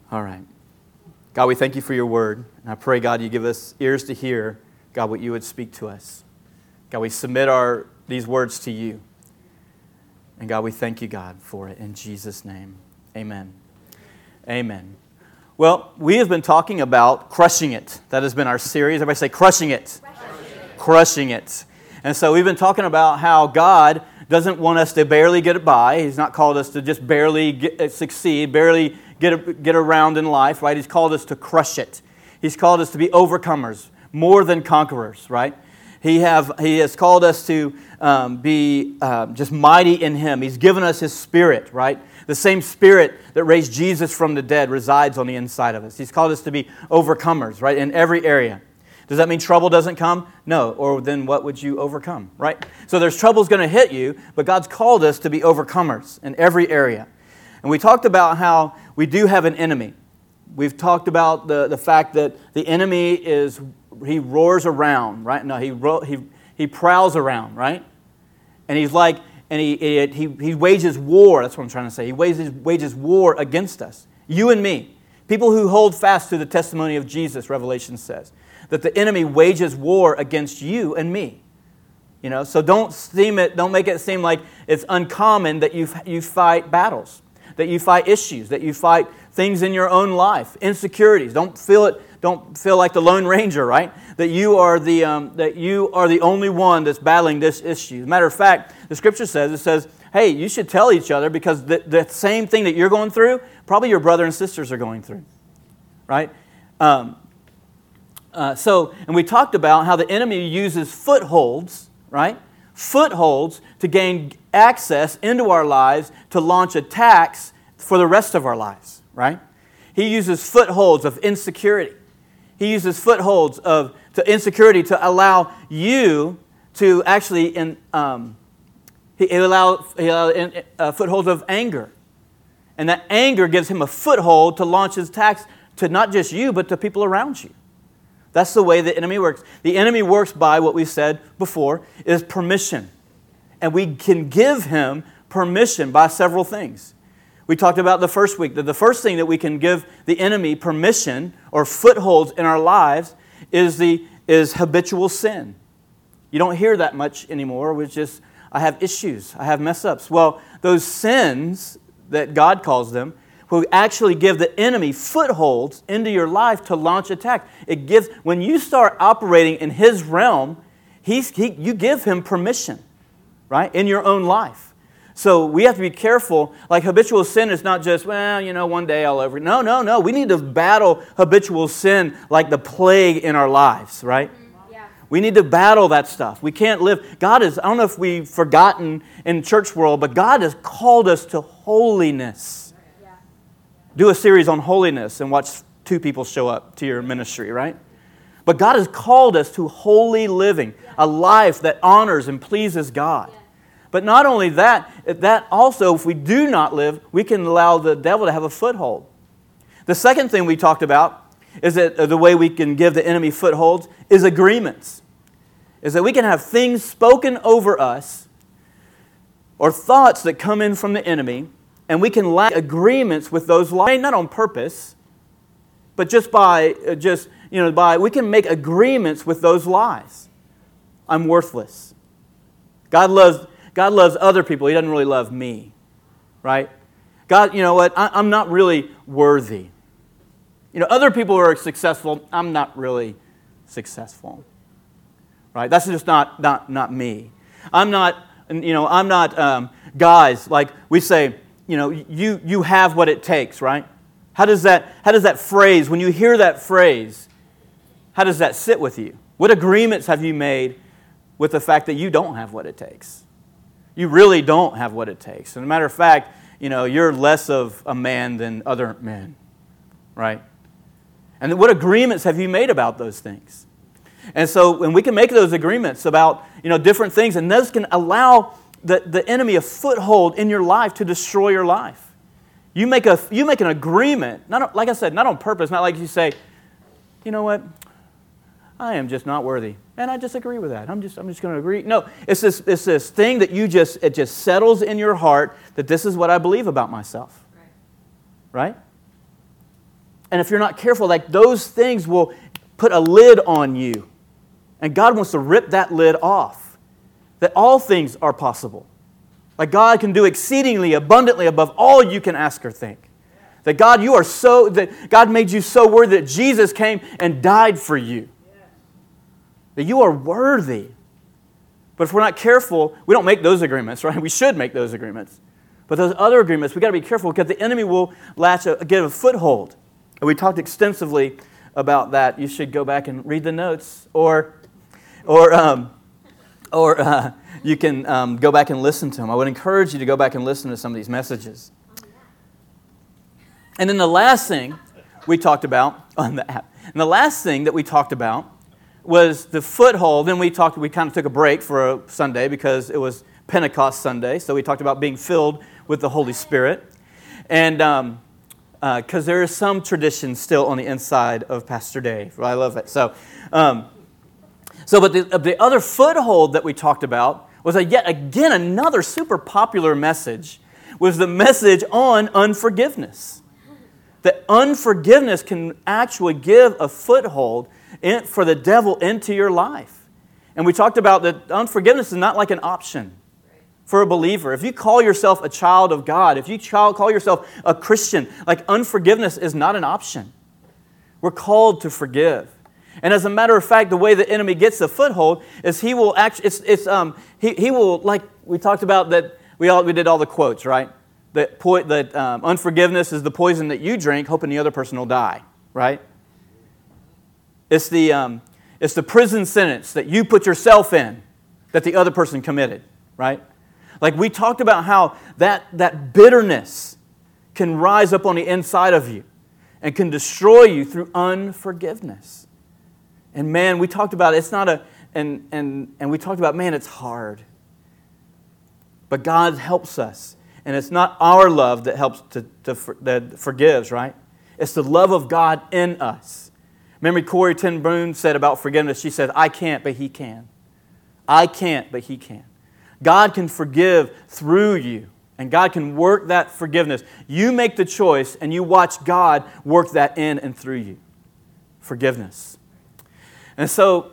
All right. God, we thank you for your word. And I pray, God, you give us ears to hear, God, what you would speak to us. God, we submit these words to you. And God, we thank you, God, for it in Jesus' name. Amen. Amen. Well, we have been talking about crushing it. That has been our series. Everybody say crushing it. Crushing it. And so we've been talking about how God doesn't want us to barely get by. He's not called us to just barely succeed, barely get around in life, right? He's called us to crush it. He's called us to be overcomers, more than conquerors, right? He has called us to be just mighty in Him. He's given us His Spirit, right? The same Spirit that raised Jesus from the dead resides on the inside of us. He's called us to be overcomers, right, in every area. Does that mean trouble doesn't come? No. Or then what would you overcome, right? So there's trouble's going to hit you, but God's called us to be overcomers in every area. And we talked about how we do have an enemy. We've talked about the fact that the enemy he roars around, right? No, he prowls around, right? And he's like, and he wages war. That's what I'm trying to say. He wages war against us, you and me, people who hold fast to the testimony of Jesus. Revelation says that the enemy wages war against you and me. You know, so don't make it seem like it's uncommon that you fight battles, that you fight issues, that you fight things in your own life, insecurities. Don't feel like the Lone Ranger, right? That you are the only one that's battling this issue. As a matter of fact, the Scripture says, hey, you should tell each other because the same thing that you're going through, probably your brother and sisters are going through, right? And we talked about how the enemy uses footholds, right? Footholds to gain access into our lives to launch attacks for the rest of our lives, right? He uses footholds of insecurity. He uses footholds to insecurity to allow you to actually he allows footholds of anger. And that anger gives him a foothold to launch his attacks to not just you, but to people around you. That's the way the enemy works. The enemy works by what we said before is permission. And we can give him permission by several things. We talked about the first week that the first thing that we can give the enemy permission or footholds in our lives is habitual sin. You don't hear that much anymore, which is, I have issues, I have mess-ups. Well, those sins that God calls them will actually give the enemy footholds into your life to launch attack. When you start operating in his realm, you give him permission, right, in your own life. So we have to be careful. Like habitual sin is not just, one day I'll over. No. We need to battle habitual sin like the plague in our lives, right? Yeah. We need to battle that stuff. We can't live. I don't know if we've forgotten in church world, but God has called us to holiness. Yeah. Do a series on holiness and watch 2 people show up to your ministry, right? But God has called us to holy living, a life that honors and pleases God. Yeah. But not only that also, if we do not live, we can allow the devil to have a foothold. The second thing we talked about is that the way we can give the enemy footholds is agreements. Is that we can have things spoken over us or thoughts that come in from the enemy, and we can lack agreements with those lies, not on purpose, but just by we can make agreements with those lies. I'm worthless. God loves other people. He doesn't really love me, right? God, you know what? I'm not really worthy. Other people are successful. I'm not really successful, right? That's just not me. I'm not. Guys, like we say, you have what it takes, right? How does that phrase? When you hear that phrase, how does that sit with you? What agreements have you made with the fact that you don't have what it takes? You really don't have what it takes. As a matter of fact, you're less of a man than other men, right? And what agreements have you made about those things? And so when we can make those agreements about, different things, and those can allow the enemy a foothold in your life to destroy your life. You make an agreement, like I said, not on purpose, not like you say, you know what? I am just not worthy. And I just agree with that. I'm just going to agree. No, it's this thing that it just settles in your heart that this is what I believe about myself. Right? And if you're not careful, like those things will put a lid on you. And God wants to rip that lid off. That all things are possible. Like God can do exceedingly abundantly above all you can ask or think. That God, that God made you so worthy that Jesus came and died for you. That you are worthy. But if we're not careful, we don't make those agreements, right? We should make those agreements. But those other agreements, we've got to be careful because the enemy will get a foothold. And we talked extensively about that. You should go back and read the notes, or you can go back and listen to them. I would encourage you to go back and listen to some of these messages. And then the last thing we talked about on the app, and the last thing that we talked about was the foothold. Then we kind of took a break for a Sunday because it was Pentecost Sunday. So we talked about being filled with the Holy Spirit. And because there is some tradition still on the inside of Pastor Dave. I love it. But the other foothold that we talked about was yet again another super popular message, was the message on unforgiveness. That unforgiveness can actually give a foothold for the devil into your life. And we talked about that unforgiveness is not like an option for a believer. If you call yourself a child of God, if you call yourself a Christian, like unforgiveness is not an option. We're called to forgive. And as a matter of fact, the way the enemy gets a foothold is he will actually, he will, like we talked about that, we did all the quotes, right? That unforgiveness is the poison that you drink, hoping the other person will die, right? It's the prison sentence that you put yourself in, that the other person committed, right? Like we talked about how that bitterness can rise up on the inside of you and can destroy you through unforgiveness. And man, we talked about it's not and we talked about, man, it's hard. But God helps us. And it's not our love that helps that forgives, right? It's the love of God in us. Remember Corrie ten Boom said about forgiveness, she said, I can't, but He can. I can't, but He can. God can forgive through you. And God can work that forgiveness. You make the choice and you watch God work that in and through you. Forgiveness. And so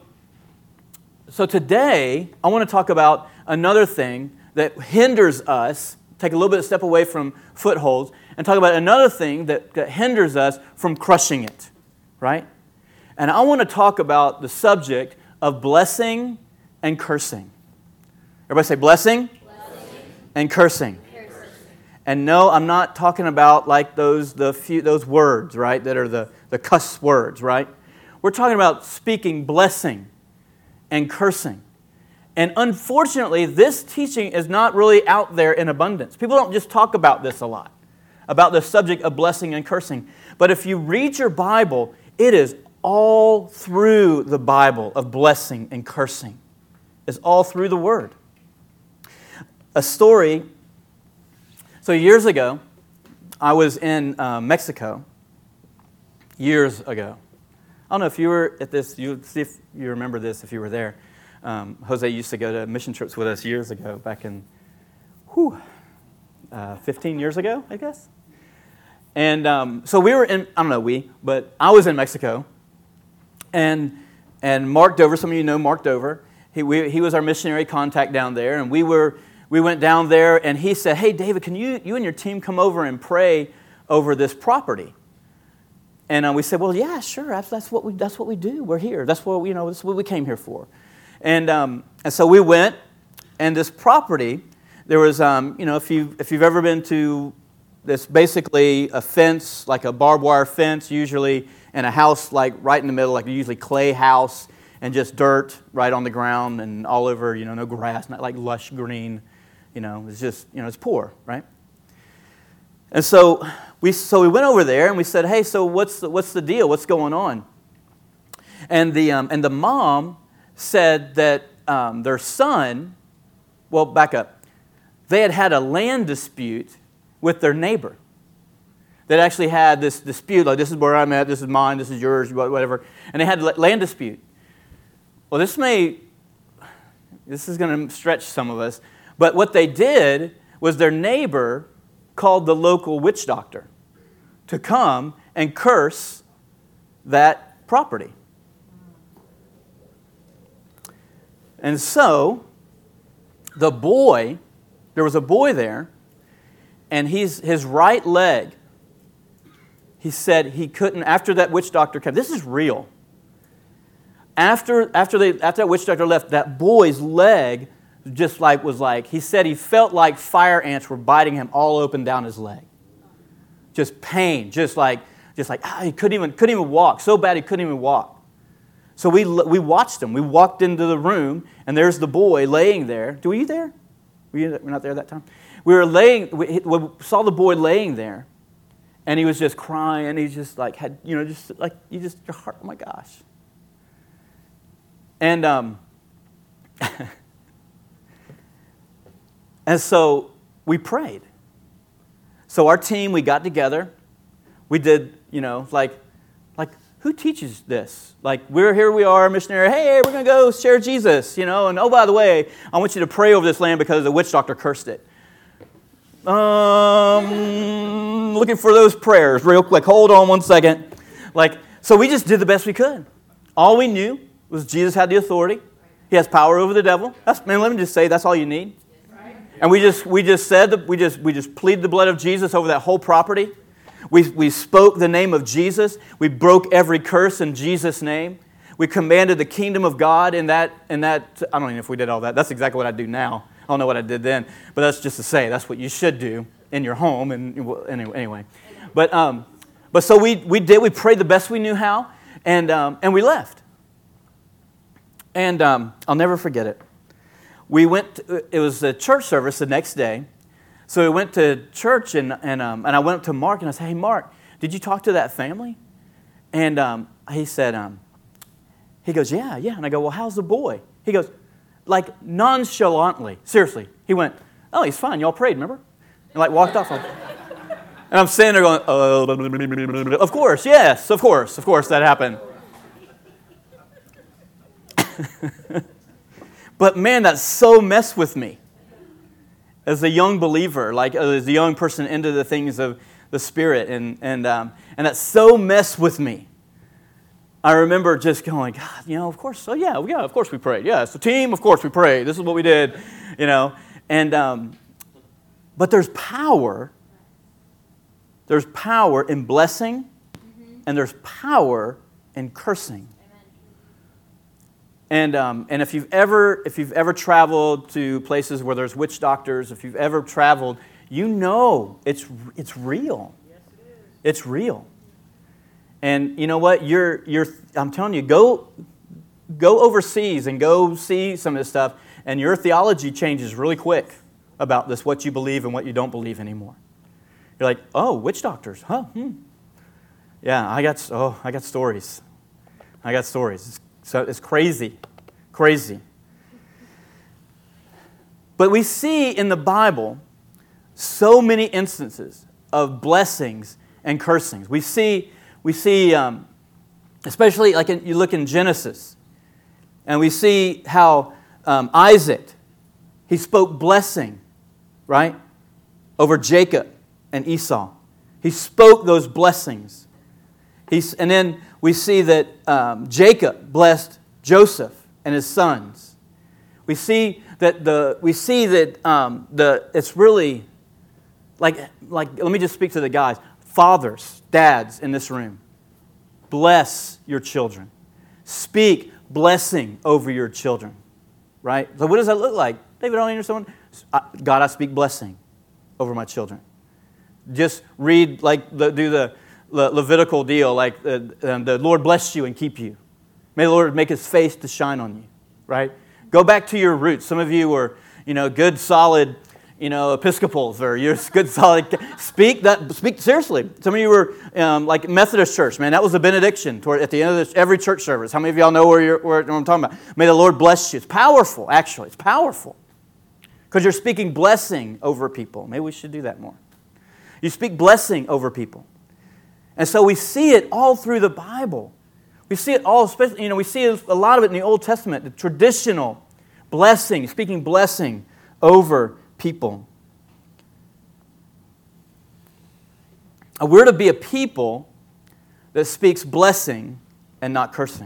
today, I want to talk about another thing that hinders us, take a little bit of step away from footholds, and talk about another thing that hinders us from crushing it, right? And I want to talk about the subject of blessing and cursing. Everybody say blessing, and cursing. And no, I'm not talking about like those words, right, that are the cuss words, right? We're talking about speaking blessing and cursing. And unfortunately, this teaching is not really out there in abundance. People don't just talk about this a lot, about the subject of blessing and cursing. But if you read your Bible, it is all through the Bible of blessing and cursing. It's all through the Word. A story. So years ago, I was in Mexico. Years ago. I don't know if you were at this, see if you remember this if you were there. Jose used to go to mission trips with us years ago, back in 15 years ago, I guess. And so we were in, but I was in Mexico. And Mark Dover, some of you know Mark Dover, he was our missionary contact down there. And we went down there and he said, hey, David, can you and your team come over and pray over this property? And we said, well, yeah, sure. That's what we do. We're here. That's what we came here for. And so we went, and this property, there was, if you've ever been to this, basically a fence, like a barbed wire fence, usually, and a house like right in the middle, like usually clay house, and just dirt right on the ground and all over, no grass, not like lush green, it's just, it's poor, right? And so we went over there and we said, hey, so what's the deal? What's going on? And the mom said that their son, well, back up. They had a land dispute with their neighbor. That actually had this dispute, like this is where I'm at, this is mine, this is yours, whatever. And they had a land dispute. Well, this is going to stretch some of us, but what they did was their neighbor called the local witch doctor to come and curse that property. And so, there was a boy there, and his right leg, he said he couldn't, after that witch doctor came, this is real. After that witch doctor left, that boy's leg he said he felt like fire ants were biting him all open down his leg. Just pain, just like he couldn't even walk. So bad he couldn't even walk. So we watched him. We walked into the room, and there's the boy laying there. Were you there? We're not there that time. We saw the boy laying there, and he was just crying. He just your heart. Oh my gosh. And and so we prayed. So our team, we got together. We did, who teaches this? Here we are, missionary. Hey, we're going to go share Jesus, and oh, by the way, I want you to pray over this land because the witch doctor cursed it. Looking for those prayers real quick. Hold on one second. So we just did the best we could. All we knew was Jesus had the authority. He has power over the devil. Let me just say, that's all you need. And we just pleaded the blood of Jesus over that whole property. We spoke the name of Jesus. We broke every curse in Jesus' name. We commanded the kingdom of God in that. I don't even know if we did all that. That's exactly what I do now. I don't know what I did then, but that's just to say that's what you should do in your home. And anyway, but so we prayed the best we knew how, and we left. And I'll never forget it. It was a church service the next day. So we went to church, and I went up to Mark, and I said, hey, Mark, did you talk to that family? And he said, he goes, yeah. And I go, well, how's the boy? He goes, nonchalantly, seriously. He went, oh, he's fine. Y'all prayed, remember? And walked off. And I'm sitting there going, of course, yes, of course that happened. But man, that so messed with me. As a young believer, as a young person into the things of the Spirit, and that so messed with me. I remember just going, God, of course, so yeah, of course we prayed. Yeah, it's a team, of course we prayed. This is what we did, and but there's power. There's power in blessing, and there's power in cursing. And if you've ever traveled to places where there's witch doctors, if you've ever traveled, it's real. Yes, it is. It's real. And you know what? I'm telling you, go overseas and go see some of this stuff, and your theology changes really quick about this, what you believe and what you don't believe anymore. You're like, oh, witch doctors, huh? Yeah, I got stories. I got stories. So it's crazy. But we see in the Bible so many instances of blessings and cursings. We see, especially you look in Genesis, and we see how Isaac, he spoke blessing, right, over Jacob and Esau. He spoke those blessings. And then we see that Jacob blessed Joseph and his sons. We see that it's really like let me just speak to the guys, fathers, dads in this room. Bless your children. Speak blessing over your children. Right? So what does that look like? David, I don't understand. God, I speak blessing over my children. Just read do the Levitical deal, the Lord bless you and keep you. May the Lord make His face to shine on you, right? Go back to your roots. Some of you were, good, solid, Episcopals, or you're good, solid. Speak seriously. Some of you were like Methodist Church, man. That was a benediction at the end of every church service. How many of y'all know what I'm talking about? May the Lord bless you. It's powerful, actually. It's powerful because you're speaking blessing over people. Maybe we should do that more. You speak blessing over people. And so we see it all through the Bible. We see it all, especially, we see a lot of it in the Old Testament, the traditional blessing, speaking blessing over people. We're to be a people that speaks blessing and not cursing.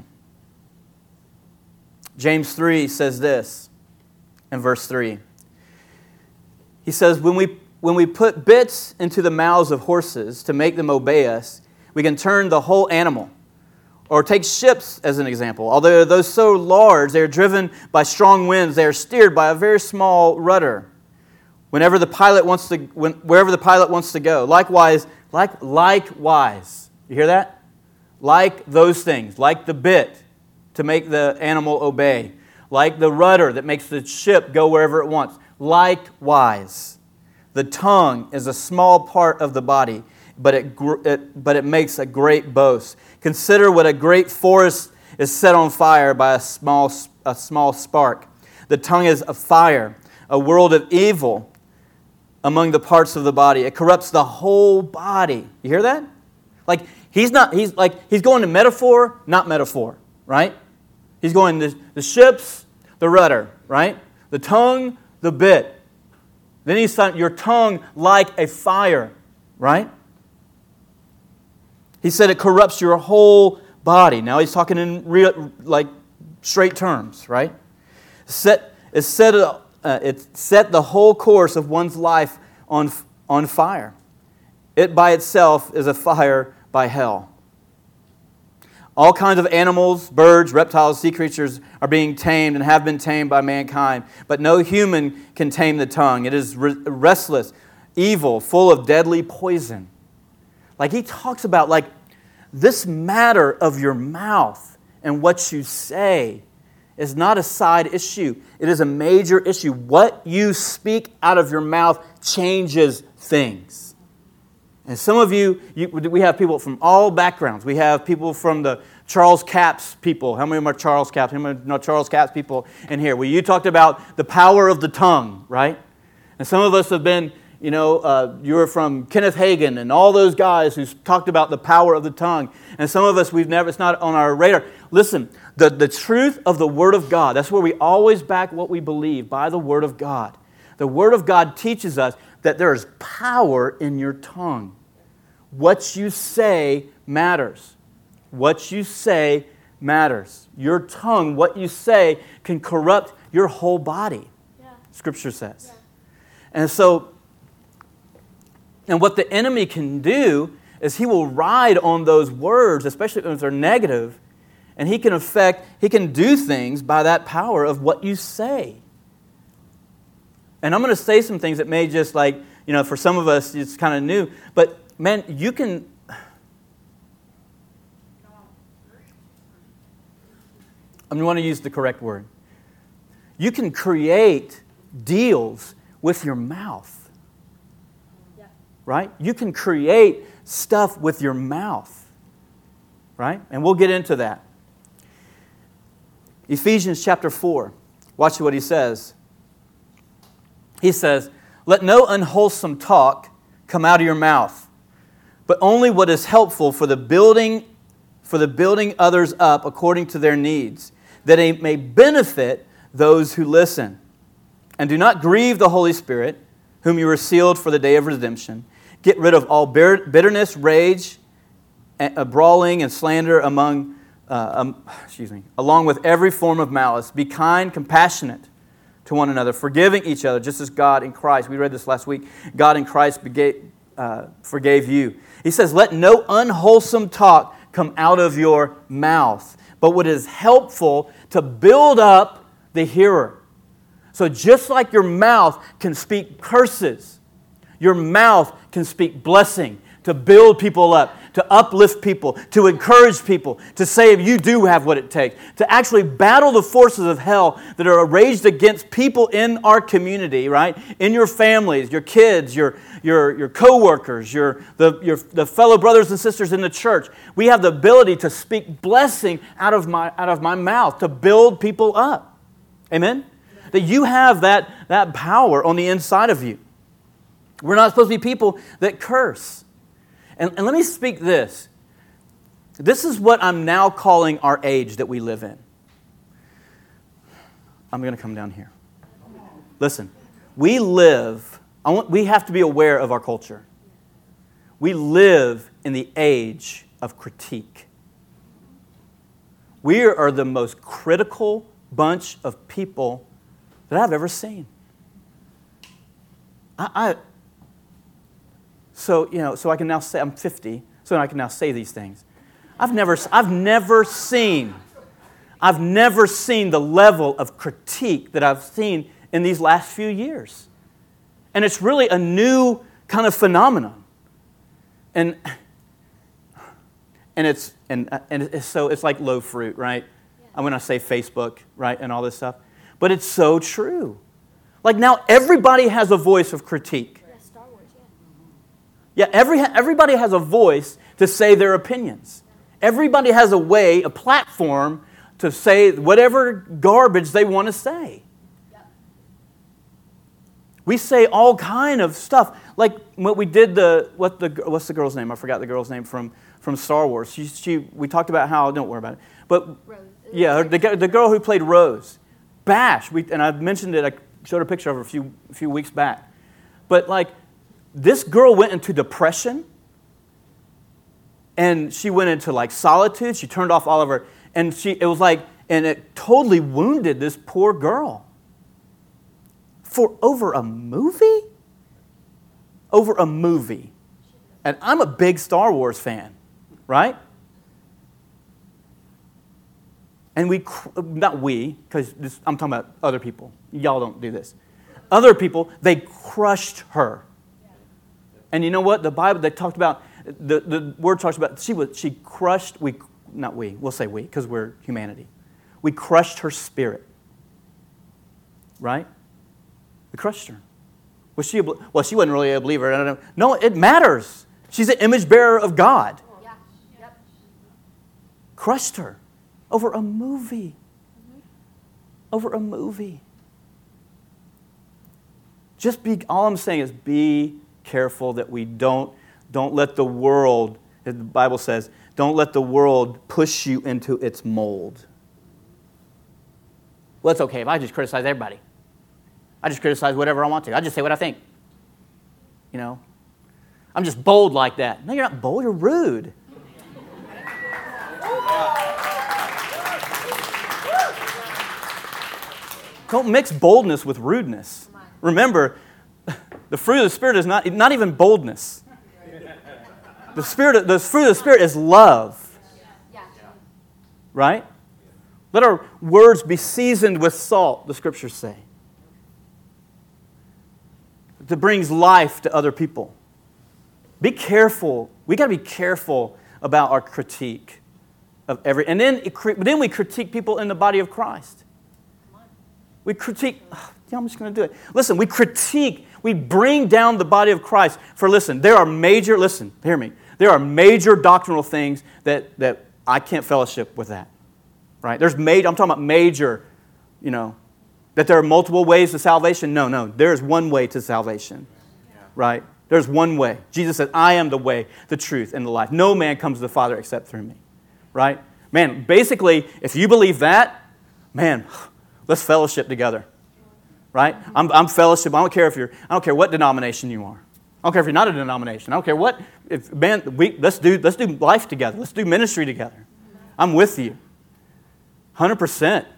James 3 says this in verse 3. He says, when we put bits into the mouths of horses to make them obey us, we can turn the whole animal. Or take ships as an example. Although those so large, they are driven by strong winds, they are steered by a very small rudder. Wherever the pilot wants to go. Likewise, you hear that? Like those things, like the bit to make the animal obey, like the rudder that makes the ship go wherever it wants. Likewise, the tongue is a small part of the body, but it makes a great boast. Consider what a great forest is set on fire by a small spark. The tongue is a fire, a world of evil among the parts of the body. It corrupts the whole body. You hear that? He's going to metaphor, not metaphor, right? He's going to the ships, the rudder, right? The tongue, the bit. Then he's saying your tongue like a fire, right? He said it corrupts your whole body. Now he's talking in real, straight terms, right? It set the whole course of one's life on fire. It by itself is a fire by hell. All kinds of animals, birds, reptiles, sea creatures are being tamed and have been tamed by mankind. But no human can tame the tongue. It is restless, evil, full of deadly poison. He talks about this matter of your mouth and what you say is not a side issue. It is a major issue. What you speak out of your mouth changes things. And some of we have people from all backgrounds. We have people from the Charles Capps people. How many of them are Charles Capps? How many are Charles Capps people in here? Well, you talked about the power of the tongue, right? And some of us have been, you were from Kenneth Hagin and all those guys who talked about the power of the tongue. And some of us, it's not on our radar. Listen, the truth of the Word of God, that's where we always back what we believe, by the Word of God. The Word of God teaches us that there is power in your tongue. What you say matters. What you say matters. Your tongue, what you say, can corrupt your whole body, Scripture says. Yeah. And what the enemy can do is he will ride on those words, especially when they're negative, and he can do things by that power of what you say. And I'm going to say some things that may just for some of us, it's kind of new. But man, you can... I want to use the correct word. You can create deals with your mouth. Yeah. Right? You can create stuff with your mouth. Right? And we'll get into that. Ephesians chapter 4. Watch what he says. He says, "Let no unwholesome talk come out of your mouth, but only what is helpful for the building others up according to their needs, that it may benefit those who listen. And do not grieve the Holy Spirit, whom you were sealed for the day of redemption. Get rid of all bitterness, rage, brawling, and slander along with every form of malice. Be kind, compassionate to one another, forgiving each other, just as God in Christ," we read this last week, "God in Christ forgave you." He says, "Let no unwholesome talk come out of your mouth, but what is helpful to build up the hearer." So just like your mouth can speak curses, your mouth can speak blessing, to build people up, to uplift people, to encourage people, to say you do have what it takes, to actually battle the forces of hell that are raged against people in our community, right? In your families, your kids, your co-workers, the fellow brothers and sisters in the church. We have the ability to speak blessing out of my mouth, to build people up. Amen? That you have that power on the inside of you. We're not supposed to be people that curse. And let me speak this. This is what I'm now calling our age that we live in. I'm going to come down here. Listen, we have to be aware of our culture. We live in the age of critique. We are the most critical bunch of people that I've ever seen. So I can now say, I'm 50, so I can now say these things. I've never seen the level of critique that I've seen in these last few years. And it's really a new kind of phenomenon. And so it's like low fruit, right? And when I say Facebook, right, and all this stuff. But it's so true. Like now everybody has a voice of critique. Yeah, Star Wars, yeah. Yeah, everybody has a voice to say their opinions. Everybody has a way, a platform to say whatever garbage they want to say. We say all kind of stuff. Like what we did, what's the girl's name? I forgot the girl's name from Star Wars. We talked about how, don't worry about it. But Rose. yeah, the girl who played Rose. Bash. And I mentioned it, I showed a picture of her a few weeks back. But like, this girl went into depression. And she went into like solitude. She turned off all of her, and it totally wounded this poor girl. For over a movie? Over a movie. And I'm a big Star Wars fan, right? And because I'm talking about other people. Y'all don't do this. Other people, they crushed her. And you know what? The Bible, they talked about, the word talks about, she crushed, we'll say we, because we're humanity. We crushed her spirit. Right? We crushed her. She wasn't really a believer. I don't know. No, it matters. She's an image bearer of God. Yeah. Yep. Crushed her over a movie. Over a movie. All I'm saying is be careful that we don't let the world, as the Bible says, don't let the world push you into its mold. Well, it's okay if I just criticize everybody. I just criticize whatever I want to. I just say what I think. You know? I'm just bold like that. No, you're not bold. You're rude. Don't mix boldness with rudeness. Remember, the fruit of the Spirit is not even boldness. The fruit of the Spirit is love. Right? Let our words be seasoned with salt, the Scriptures say. That brings life to other people. Be careful. We got to be careful about our critique of and then we critique people in the body of Christ. We critique. I'm just going to do it. Listen, we bring down the body of Christ. Hear me. There are major doctrinal things that I can't fellowship with that. Right? I'm talking about major, that there are multiple ways to salvation. No. There is one way to salvation. Right? There's one way. Jesus said, I am the way, the truth, and the life. No man comes to the Father except through me. Right? Man, basically, if you believe that, man, let's fellowship together. Right? I'm fellowship. I don't care what denomination you are. I don't care if you're not a denomination. I don't care what. Let's do life together. Let's do ministry together. I'm with you. 100%.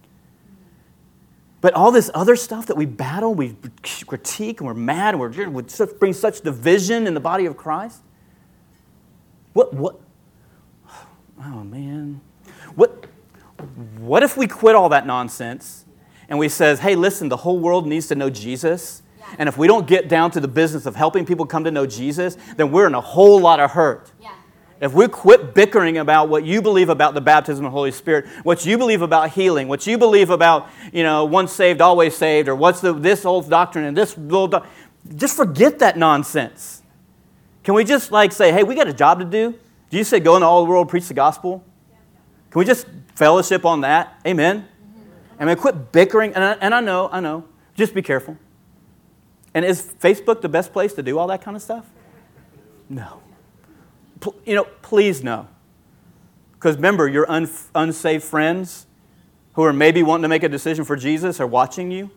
But all this other stuff that we battle, we critique, and we're mad, and we bring such division in the body of Christ. What? Oh, man. What if we quit all that nonsense and we says, hey, listen, the whole world needs to know Jesus. Yeah. And if we don't get down to the business of helping people come to know Jesus, then we're in a whole lot of hurt. Yeah. If we quit bickering about what you believe about the baptism of the Holy Spirit, what you believe about healing, what you believe about, once saved, always saved, or what's this old doctrine and this little just forget that nonsense. Can we just say, hey, we got a job to do? Do you say go into all the world, preach the gospel? Can we just fellowship on that? Amen. And we quit bickering. And I know. Just be careful. And is Facebook the best place to do all that kind of stuff? No. Please no. Because remember, your unsaved friends who are maybe wanting to make a decision for Jesus are watching you.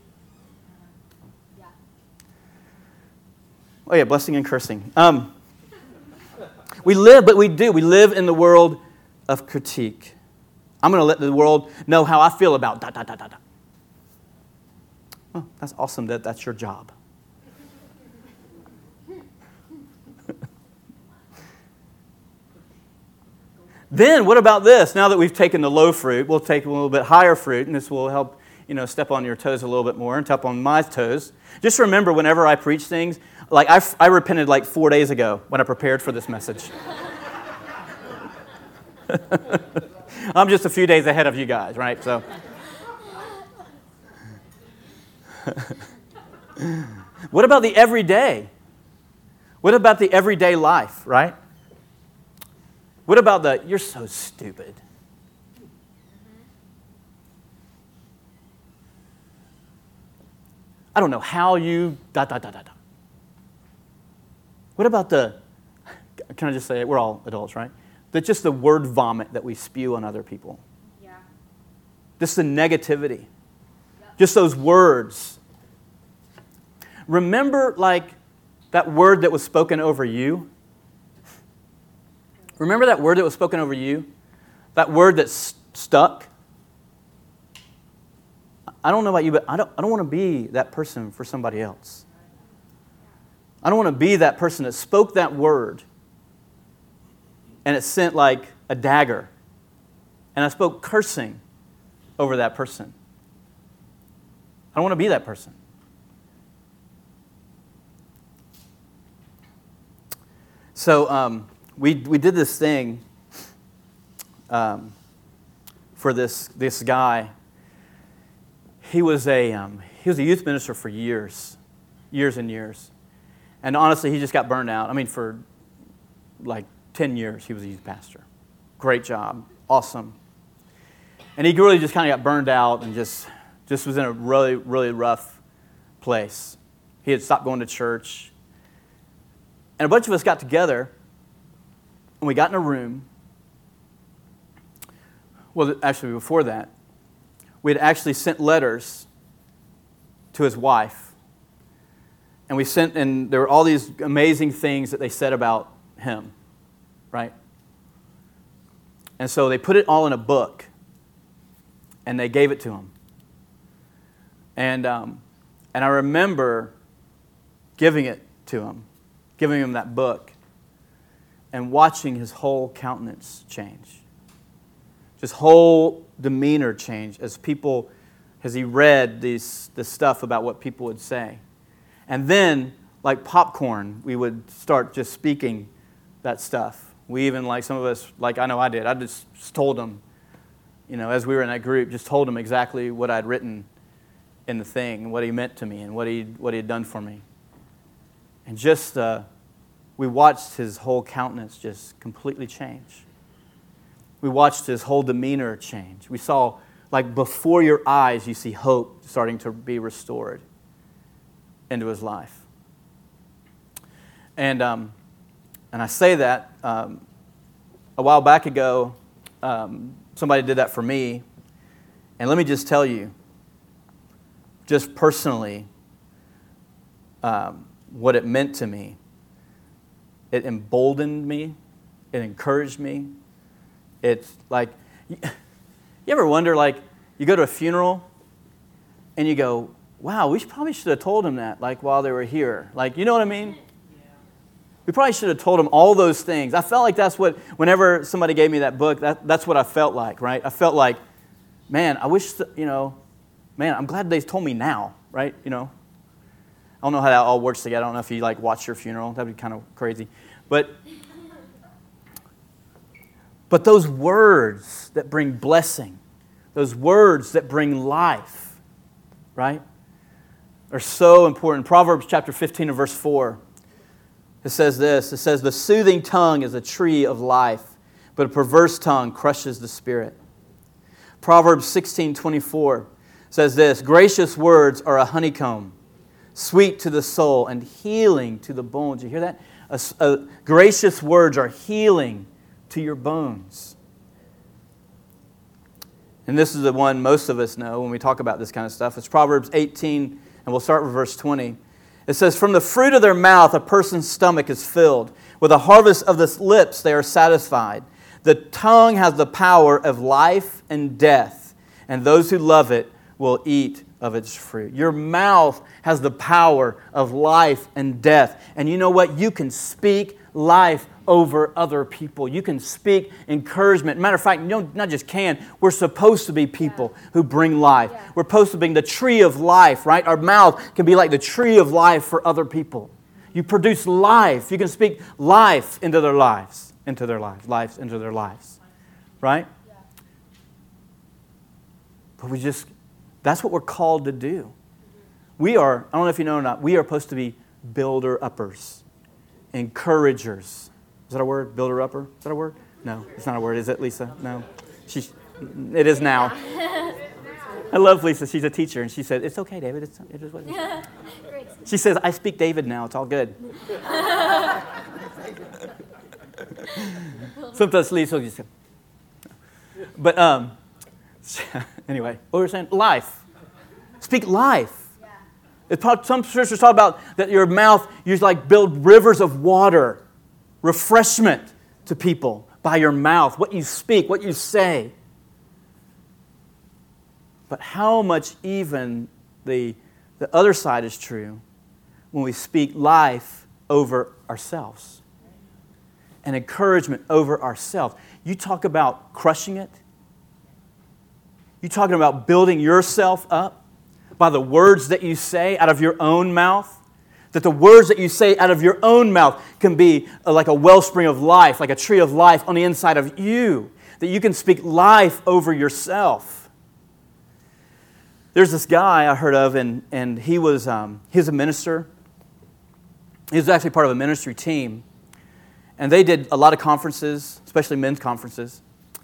Oh yeah, blessing and cursing. We live, but we do. We live in the world of critique. I'm going to let the world know how I feel about ... Well, that's awesome that that's your job. Then what about this? Now that we've taken the low fruit, we'll take a little bit higher fruit, and this will help, step on your toes a little bit more and step on my toes. Just remember, whenever I preach things, like I repented like 4 days ago when I prepared for this message. I'm just a few days ahead of you guys, right? So, what about the everyday? What about the everyday life, right? What about the, you're so stupid? I don't know how you... What about the... Can I just say it? We're all adults, right? That's just the word vomit that we spew on other people. Yeah. Just the negativity. Yep. Just those words. Remember, that word that was spoken over you? Remember that word that was spoken over you? That word that stuck? I don't know about you, but I don't want to be that person for somebody else. I don't want to be that person that spoke that word and it sent like a dagger. And I spoke cursing over that person. I don't want to be that person. So we did this thing for this guy. He was a youth minister for years and years. And honestly, he just got burned out. I mean, for like 10 years, he was a youth pastor. Great job. Awesome. And he really just kind of got burned out and just was in a really, really rough place. He had stopped going to church. And a bunch of us got together, and we got in a room. Well, actually, before that, we had actually sent letters to his wife. And there were all these amazing things that they said about him, right? And so they put it all in a book, and they gave it to him. And I remember giving it to him, giving him that book, and watching his whole countenance change. His whole demeanor change as he read this stuff about what people would say. And then, like popcorn, we would start just speaking that stuff. We even, like some of us, like I know I did, I just told him, as we were in that group, just told him exactly what I'd written in the thing, and what he meant to me, and what he had done for me. And just, we watched his whole countenance just completely change. We watched his whole demeanor change. We saw, like before your eyes, you see hope starting to be restored into his life. And I say that a while back ago, somebody did that for me. And let me just tell you, just personally, what it meant to me. It emboldened me. It encouraged me. It's like, you ever wonder, like, you go to a funeral and you go, wow, we probably should have told him that, like, while they were here. Like, you know what I mean? Yeah. We probably should have told him all those things. I felt like that's what, whenever somebody gave me that book, that's what I felt like, right? I felt like, man, I wish, I'm glad they told me now, right? I don't know how that all works together. I don't know if you, like, watch your funeral. That'd be kind of crazy. But those words that bring blessing, those words that bring life, right, are so important. Proverbs chapter 15 and verse 4, it says this. It says, the soothing tongue is a tree of life, but a perverse tongue crushes the spirit. Proverbs 16:24 says this, gracious words are a honeycomb, sweet to the soul and healing to the bones. You hear that? Gracious words are healing to your bones. And this is the one most of us know when we talk about this kind of stuff. It's Proverbs 18, and we'll start with verse 20. It says, from the fruit of their mouth a person's stomach is filled. With a harvest of the lips they are satisfied. The tongue has the power of life and death, and those who love it will eat of its fruit. Your mouth has the power of life and death. And you know what? You can speak life over other people. You can speak encouragement. Matter of fact, you not just can, we're supposed to be people who bring life. We're supposed to be the tree of life, right? Our mouth can be like the tree of life for other people. You produce life. You can speak life into their lives, life into their lives, right? But that's what we're called to do. We are, I don't know if you know or not, we are supposed to be builder-uppers, encouragers. Is that a word? Builder-upper? Is that a word? No, it's not a word, is it, Lisa? No. It is now. I love Lisa. She's a teacher, and she said, it's okay, David. It is what it is. She says, I speak David now. It's all good. Sometimes Lisa will just say, but anyway, what were we saying? Life. Speak life. Some scriptures talk about that your mouth, you like build rivers of water, refreshment to people by your mouth, what you speak, what you say. But how much even the other side is true when we speak life over ourselves and encouragement over ourselves. You talk about crushing it. You talking about building yourself up by the words that you say out of your own mouth. That the words that you say out of your own mouth can be like a wellspring of life, like a tree of life on the inside of you. That you can speak life over yourself. There's this guy I heard of, and he was a minister. He was actually part of a ministry team. And they did a lot of conferences, especially men's conferences.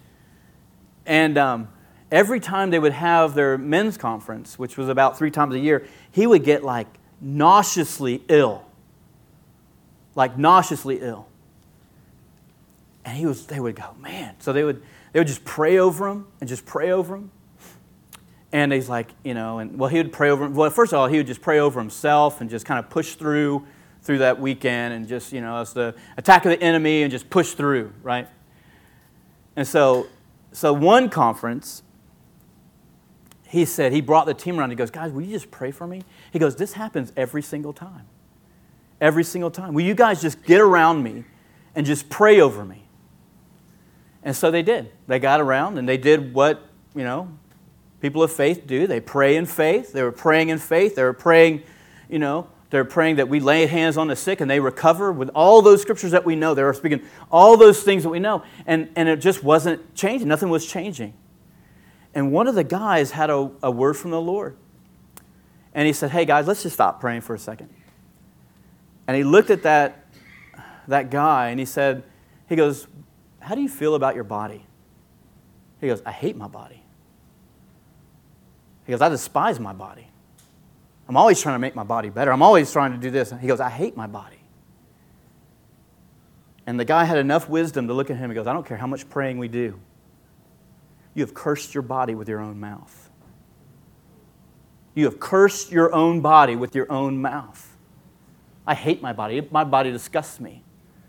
And every time they would have their men's conference, which was about 3 times a year, he would get like nauseously ill. Like nauseously ill. And they would go, man. So they would just pray over him and just pray over him. And he's like, he would pray over him. Well, first of all, he would just pray over himself and just kind of push through that weekend and just, it's the attack of the enemy and just push through, right? And so one conference, he said, he brought the team around. He goes, guys, will you just pray for me? He goes, this happens every single time. Every single time. Will you guys just get around me and just pray over me? And so they did. They got around and they did what, people of faith do. They pray in faith. They were praying in faith. They were praying, they're praying that we lay hands on the sick and they recover with all those scriptures that we know. They were speaking all those things that we know. And it just wasn't changing. Nothing was changing. And one of the guys had a word from the Lord. And he said, hey guys, let's just stop praying for a second. And he looked at that guy and he goes, how do you feel about your body? He goes, I hate my body. He goes, I despise my body. I'm always trying to make my body better. I'm always trying to do this. He goes, I hate my body. And the guy had enough wisdom to look at him and goes, I don't care how much praying we do. You have cursed your body with your own mouth. You have cursed your own body with your own mouth. I hate my body. My body disgusts me.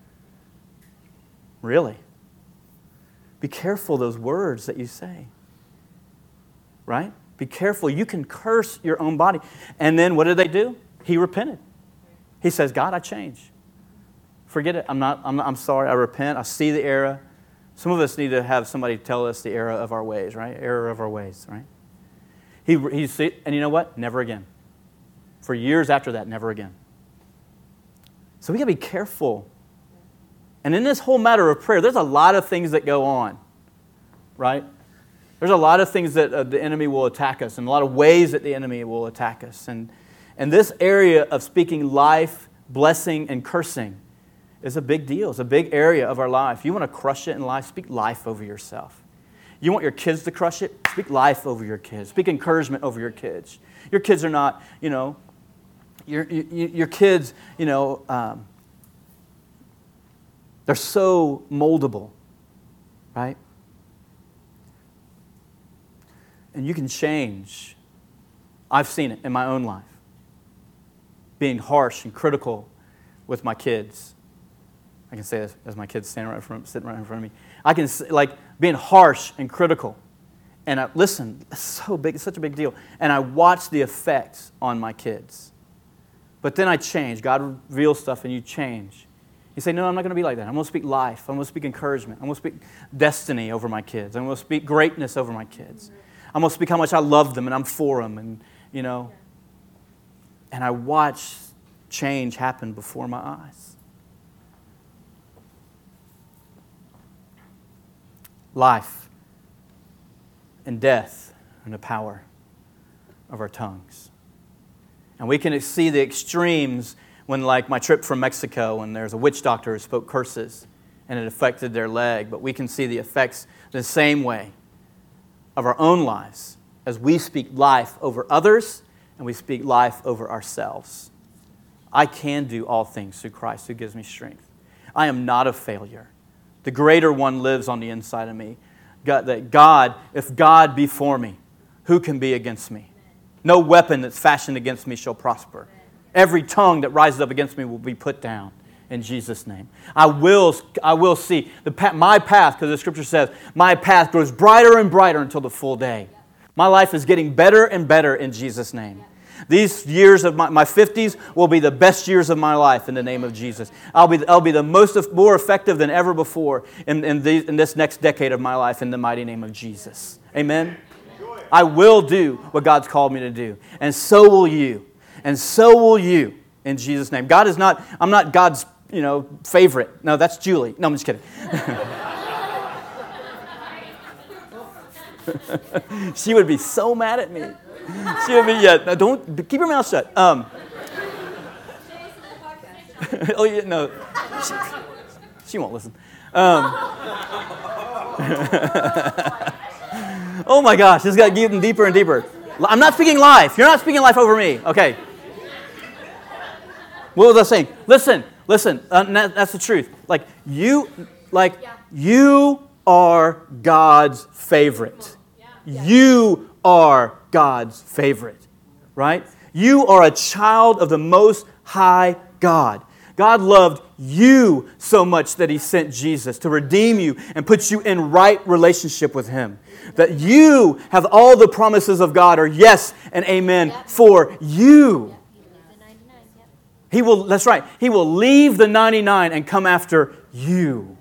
Really? Be careful those words that you say. Right? Be careful. You can curse your own body. And then what did they do? He repented. He says, God, I change. Forget it. I'm sorry. I repent. I see the error. Some of us need to have somebody tell us the error of our ways, right? Error of our ways, right? And you know what? Never again. For years after that, never again. So we got to be careful. And in this whole matter of prayer, there's a lot of things that go on, right? There's a lot of things that the enemy will attack us and a lot of ways that the enemy will attack us. And this area of speaking life, blessing, and cursing is a big deal. It's a big area of our life. You want to crush it in life, speak life over yourself. You want your kids to crush it, speak life over your kids. Speak encouragement over your kids. Your kids are not, your kids, they're so moldable, right? And you can change. I've seen it in my own life. being harsh and critical with my kids. I can say this as my kids sitting right in front of me. I can say, like, being harsh and critical. And listen, it's so big, it's such a big deal. And I watch the effects on my kids. But then I change. God reveals stuff and you change. You say, no, I'm not going to be like that. I'm going to speak life. I'm going to speak encouragement. I'm going to speak destiny over my kids. I'm going to speak greatness over my kids. I'm going to speak how much I love them and I'm for them. And, you know, and I watch change happen before my eyes. Life and death and the power of our tongues. And we can see the extremes when, like, my trip from Mexico, and there's a witch doctor who spoke curses and it affected their leg. But we can see the effects the same way of our own lives as we speak life over others and we speak life over ourselves. I can do all things through Christ who gives me strength. I am not a failure. The greater one lives on the inside of me. If God be for me, who can be against me? No weapon that's fashioned against me shall prosper. Every tongue that rises up against me will be put down in Jesus' name. I will see my path, because the Scripture says, my path grows brighter and brighter until the full day. My life is getting better and better in Jesus' name. These years of my 50s will be the best years of my life in the name of Jesus. I'll be the more effective than ever before in this next decade of my life in the mighty name of Jesus. Amen? I will do what God's called me to do. And so will you. And so will you in Jesus' name. I'm not God's, favorite. No, that's Julie. No, I'm just kidding. She would be so mad at me. She would be, don't, keep your mouth shut. Oh, yeah, no. She won't listen. Oh my gosh, this got getting deeper and deeper. I'm not speaking life. You're not speaking life over me. Okay. What was I saying? Listen. That's the truth. You are God's favorite. You are God's favorite, right? You are a child of the Most High God. God loved you so much that He sent Jesus to redeem you and put you in right relationship with Him. That you have all the promises of God are yes and amen for you. He will, that's right, He will leave the 99 and come after you.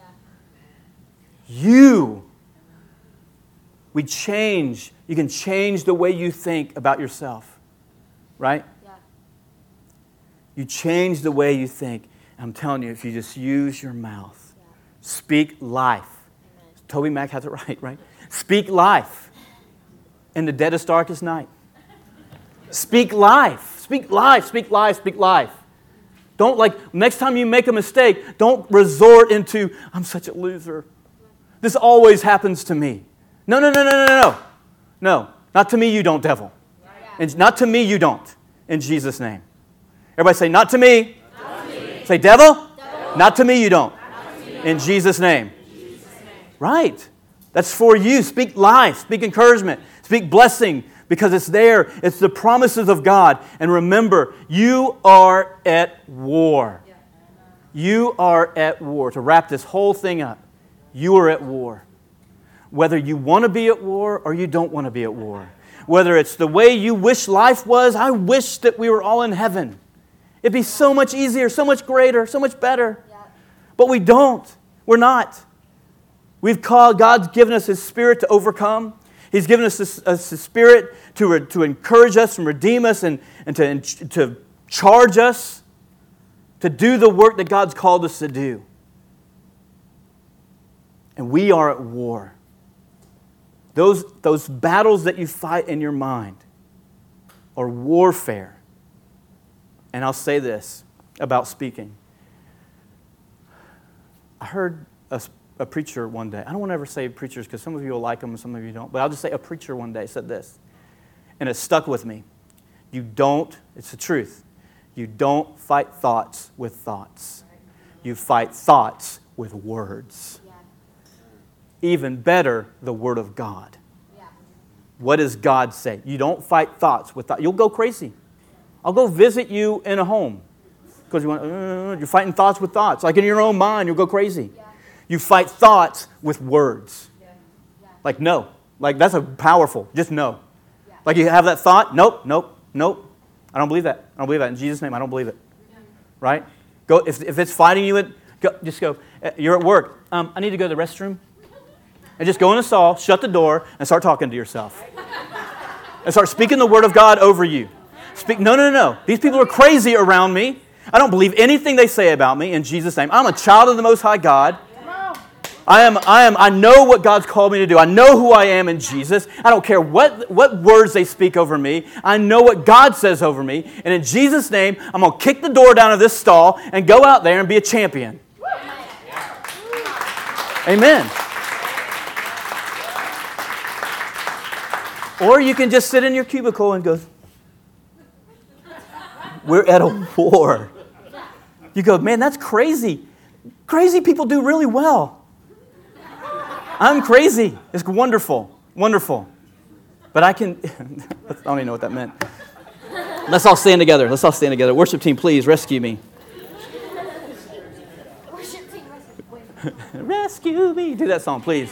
You. We change. You can change the way you think about yourself. Right? Yeah. You change the way you think. I'm telling you, if you just use your mouth, speak life. Amen. Toby Mac has it right? Speak life in the deadest, darkest night. Speak life. Speak life. Speak life. Speak life. Don't next time you make a mistake, don't resort into, I'm such a loser. This always happens to me. No. No, not to me you don't, devil. And not to me you don't. In Jesus' name. Everybody say, not to me. Not to me. Say, devil? Not to me you don't. In Jesus' name. Right. That's for you. Speak life. Speak encouragement. Speak blessing. Because it's there. It's the promises of God. And remember, you are at war. You are at war. To wrap this whole thing up, you are at war. Whether you want to be at war or you don't want to be at war. Whether it's the way you wish life was, I wish that we were all in heaven. It'd be so much easier, so much greater, so much better. Yeah. But we don't. We're not. God's given us His Spirit to overcome. He's given us His Spirit to encourage us and redeem us and to charge us to do the work that God's called us to do. And we are at war. Those battles that you fight in your mind are warfare. And I'll say this about speaking. I heard a preacher one day. I don't want to ever say preachers because some of you will like them and some of you don't. But I'll just say a preacher one day said this. And it stuck with me. It's the truth. You don't fight thoughts with thoughts. You fight thoughts with words. Even better, the Word of God. Yeah. What does God say? You don't fight thoughts with thoughts. You'll go crazy. I'll go visit you in a home. Because you're fighting thoughts with thoughts. Like in your own mind, you'll go crazy. Yeah. You fight thoughts with words. Yeah. Yeah. Like no. Like that's a powerful. Just no. Yeah. Like you have that thought. Nope. I don't believe that. I don't believe that. In Jesus' name, I don't believe it. Yeah. Right? Go if it's fighting you, just go. You're at work. I need to go to the restroom. And just go in the stall, shut the door, and start talking to yourself. And start speaking the word of God over you. Speak. No. These people are crazy around me. I don't believe anything they say about me in Jesus' name. I'm a child of the Most High God. I know what God's called me to do. I know who I am in Jesus. I don't care what words they speak over me. I know what God says over me. And in Jesus' name, I'm going to kick the door down of this stall and go out there and be a champion. Amen. Or you can just sit in your cubicle and go, we're at a war. You go, man, that's crazy. Crazy people do really well. I'm crazy. It's wonderful. But I can, I don't even know what that meant. Let's all stand together. Worship team, please rescue me. Rescue me. Do that song, please.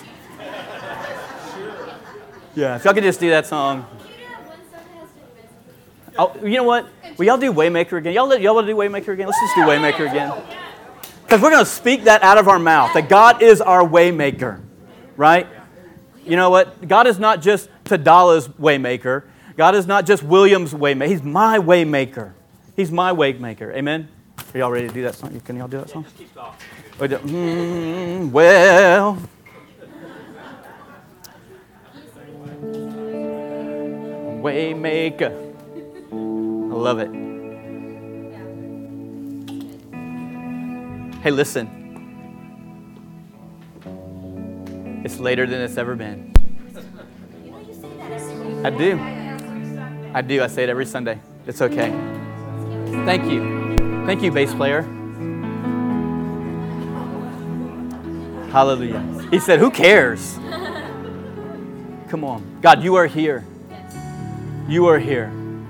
Yeah, if y'all could just do that song. Oh, you know what? Will y'all do Waymaker again? Y'all want to do Waymaker again? Let's just do Waymaker again. Because we're going to speak that out of our mouth, that God is our Waymaker, right? You know what? God is not just Tadala's Waymaker. God is not just William's Waymaker. He's my Waymaker. He's my Waymaker. Amen? Are y'all ready to do that song? Can y'all do that song? Just keep talking. Well... Waymaker. I love it. Hey, listen. It's later than it's ever been. I do. I say it every Sunday. It's okay. Thank you, bass player. Hallelujah. He said, who cares? Come on. God, you are here. You are here.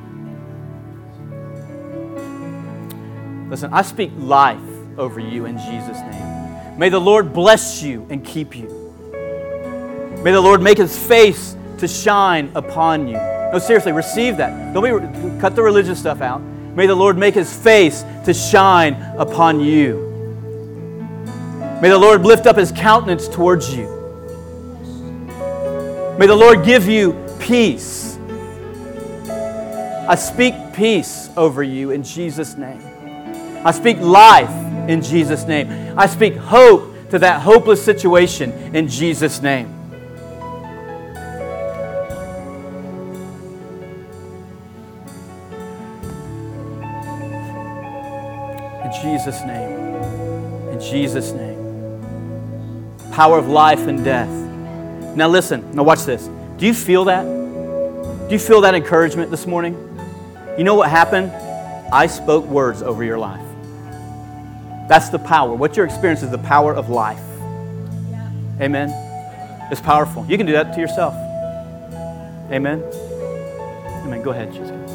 Listen, I speak life over you in Jesus' name. May the Lord bless you and keep you. May the Lord make His face to shine upon you. No, seriously, receive that. Cut the religious stuff out. May the Lord make His face to shine upon you. May the Lord lift up His countenance towards you. May the Lord give you peace. I speak peace over you in Jesus' name. I speak life in Jesus' name. I speak hope to that hopeless situation in Jesus' name. In Jesus' name. In Jesus' name. Power of life and death. Now listen. Now watch this. Do you feel that? Do you feel that encouragement this morning? You know what happened? I spoke words over your life. That's the power. What you're experiencing is the power of life. Yeah. Amen? It's powerful. You can do that to yourself. Amen? Amen. Go ahead, Jessica.